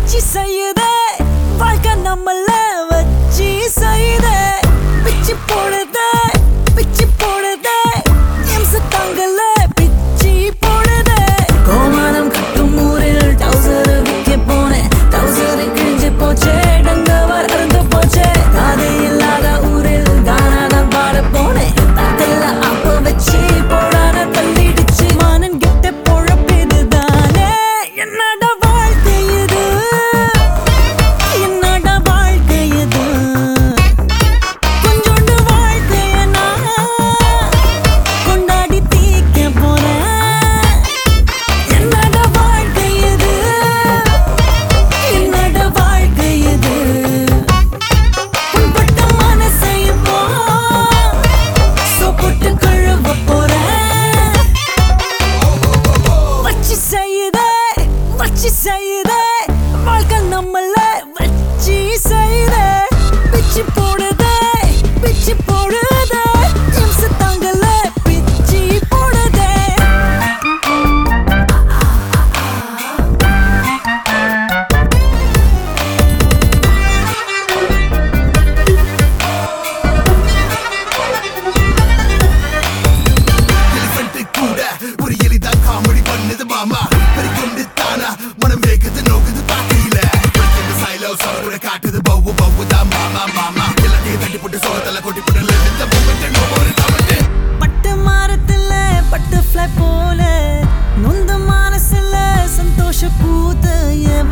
வச்சி செய்யுதே வாழ்க்கை நம்மள வச்சி செய்யுதே பிச்சி போடுதே எம்ச தாங்கல பிச்சி போடுதே கோமானம் கட்டும் ஊரில் டவுசர் விற்க போனேன் டவுசர் கிழிஞ்சு போச்சே டங்கவர் அறுந்து போச்சே காதை இல்லாத ஊரில் கானாதான் பாட போனேன் தத்தல்ல அப்ப வச்சு போடான தள்ளிடுச்சு மானன் கிட்ட பொழப்பது தானே என்னடா வாழ்க்கை இது என்னடா வாழ்க்கை இது கொஞ்சோண்டு வாழ்க்கைய நான் கொண்டாடி தீக்க போறேன் என்னடா வாழ்க்கை இது என்னடா வாழ்க்கை இது உன்பட்ட மனசை இப்போ சோப்புட்டு கழுவ போறேன் வச்சி செய்யுதே வாழ்க்கை நம்மள வச்சி செய்யுதே பிச்சி போடுதே எம்ச தாங்கல பிச்சி போடுதே ஒரு எளிதா காமெடி பண்ணுது மாமா பெருக்கொண்டு தானா மனம் வேகுது நோக்குது பாக்கையில சைலோ சொல்ல காட்டுது பவு தான் மாமா எல்லாத்தையும் தட்டி போட்டு சோகத்தல கொட்டி போட்டு பட்டு மரத்துல பட்டர்ஃப்ளை போல நொந்த மனசுல சந்தோஷ பூத்த